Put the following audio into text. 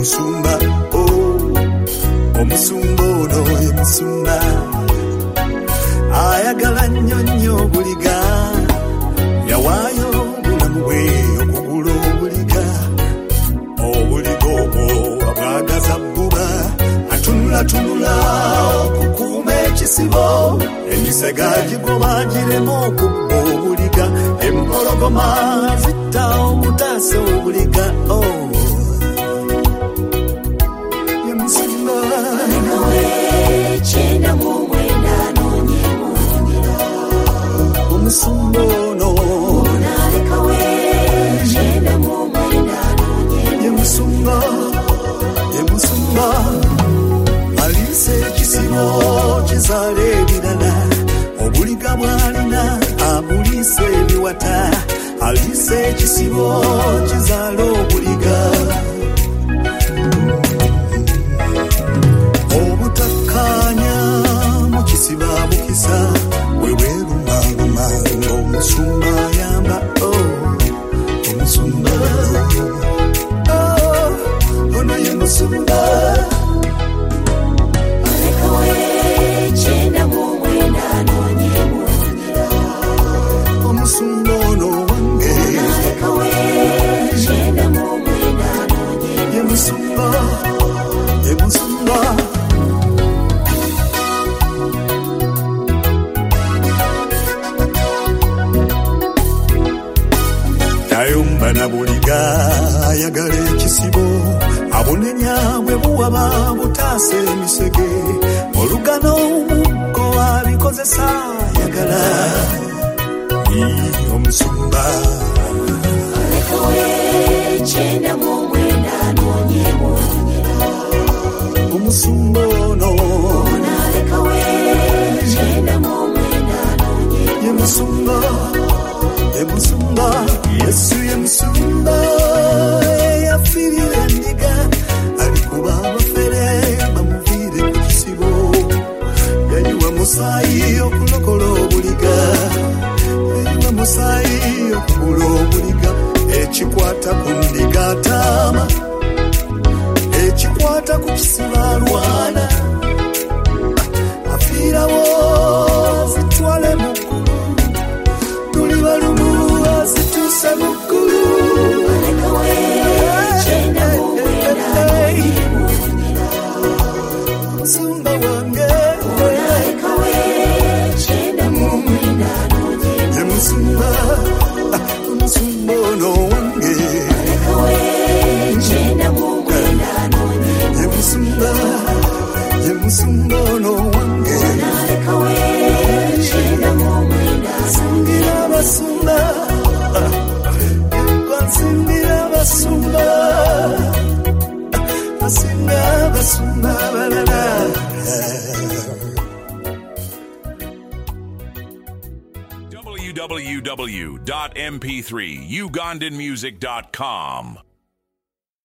musumba, omusumba ono ye musumba ayagala nnyo obuliga, yawaayo obulamu bwe okugula obuliga. Obuliga obwo abwagaza bbuba, atunulatunula okukuuma ekisibo, emisega gigoba girema okubba obuliga, empologoma zitta omutaasa obuliga. Ye musumba omusumba ono ye musumba aliisa ekisibo kizaala ebirala, obuliga bw'alina abuliisa ebiwata, aliisa ekisibo kizaala obuliga. Obutakkaanya mu kisibo abukisa, weweerumaaluma ng'omusumba ayamba. Omusumba ono ye musumba. Omusumba ono wange ye musumba, ye musumba. Tayumba na buliga ayagala ekisibo, abunenya bwe buwaba butaasa emisege, olugano omuggo abikozesa ayagala. Omusumba omusumba ono ye musumba, ye musumba. Yesu ye musumba eyafiirira endiga, alikuba abafere bamuviire ku kisibo, yayiwa musaayi okulokola obuliga, yayiwa musaayi okugula obuliga. Ekikwata ku ndiga ataama, ekikwata ku kisibo alwana, afiirawo azitwale mu ggulu, tuli balumu azituuse mu ggulu. Musumba wange ye musumba, omusumba ono wange ye musumba, ye musumba ono wange. Nsingira abasumba, nsingira abasumba, nsingira abasumba balala. www.mp3ugandanmusic.com